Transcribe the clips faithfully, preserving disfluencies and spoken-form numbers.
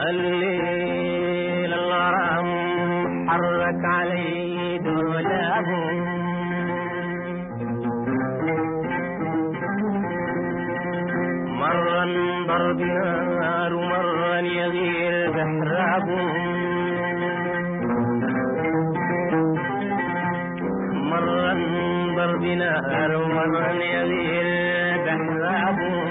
الليل الغرام حرك علي دولابه مرة ضرب نار ومرة يغير بحرابه مرة ضرب نار ومرة يغير بحرابه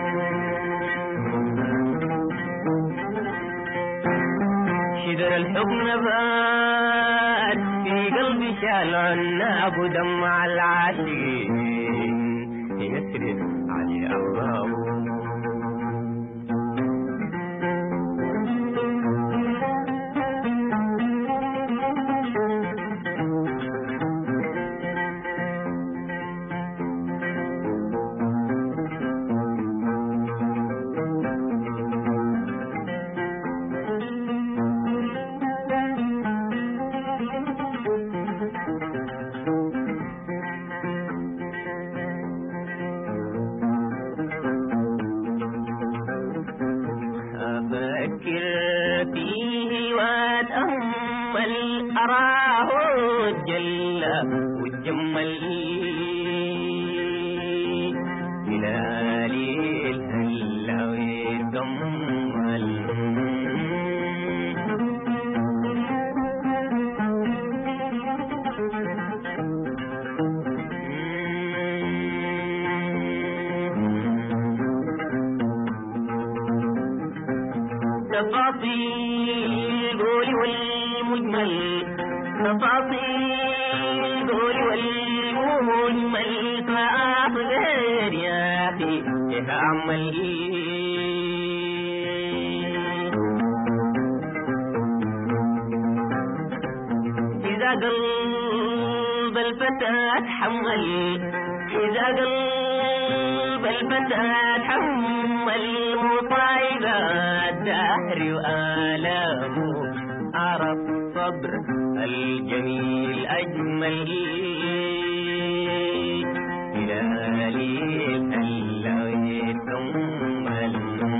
شدر الحب نبات في قلبي شال عناب ودمع العاشقين يسرد علي أغرابه أفكر فيه وأتأمل أراه جل وجمل بلالي الهلا ويكمل تفاصيل قولي والمجمل تفاصيل قولي والمجمل فأصغر يا أخي أعمل إذا قلب الفتى تحمل إذا قلب الفتى تحمل مصايبات الدهر وآلامه عرف صبر الجميل أجمل بلالي الهلا يكمل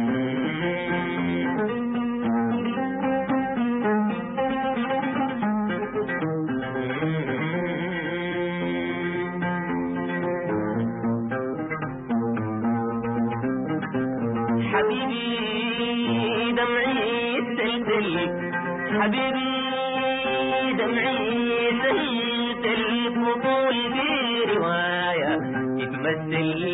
حبيبي دمعي سلسل حبيبي دمعي سلسل بطول في رواية يتمثل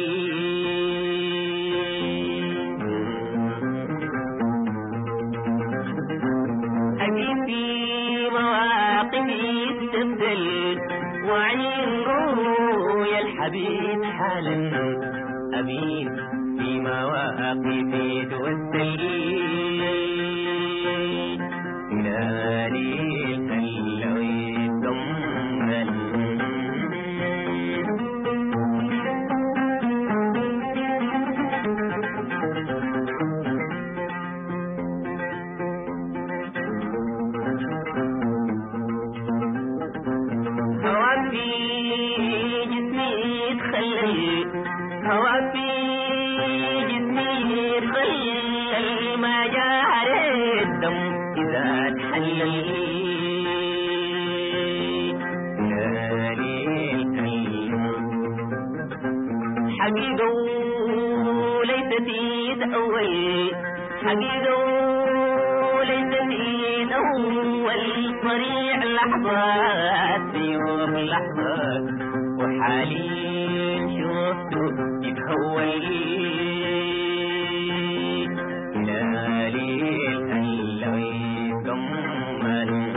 أجيب في مواقفي تبدل وعين رويا الحبيب حالا أبين في مواقفي توسل بلالي الهلا ويكمل هوا في جسمي تخلل هوا في جسمي تخلل ما جاري الدم إذا تحلل بلالي الهلا حقيقة ليست تأول حقيقة ليست تأول طريع لحظات يوم لحظات وحالي شفته يتهول بلالي الهلا ويكمل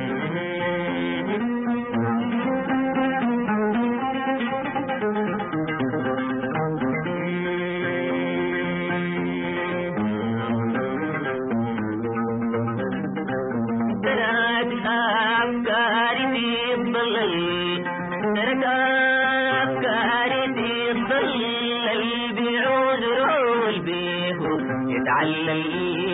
تركت أفكاري في الظلل تركت أفكاري في الظلل بعذر البيه يتعلل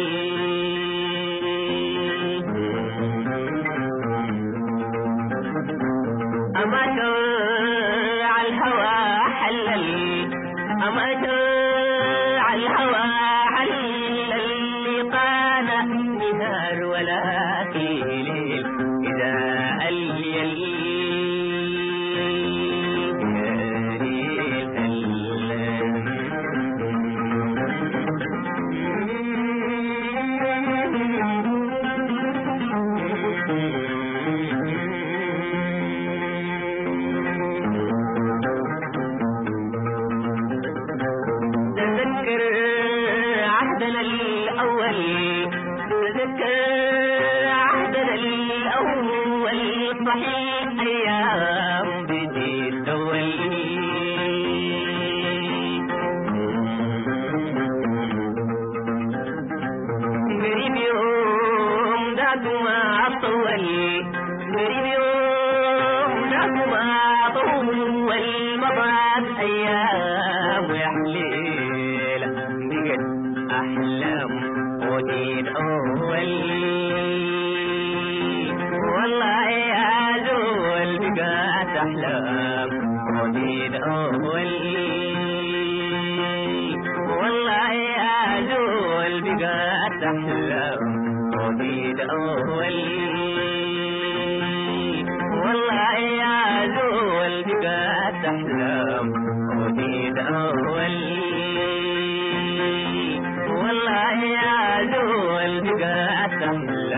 أما شرع الهوى حلل أما شرع الهوى حلل اللي قانا لك ليل إذا الليل تذكر عهدنا الأول تذكر عهدنا الأول صحيح أيام بديت تولي قريب يوم ذاك ما طول قريب يوم ذاك ما طول مضت أيام وحليلة بقت أحلام ودين أول والله يا زول بقت أحلام ودين أول والله يا زول بقت أحلام ودين أول والله يا زول بقت أحلام ودين أول والله يا زول بقت أحلام